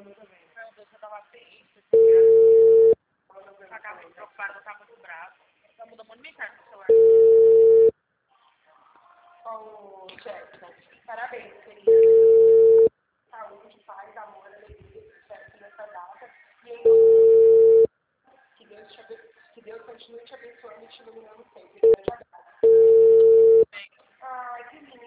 Meu Deus, eu tava triste. A casa muito preocupada, eu tava muito brava. Ela mudou muito mensagem no celular. Ô, Jéssica, parabéns, querida. Saúde, paz, amor, alegria, sucesso nessa data. E em que Deus continue te abençoando e te iluminando sempre.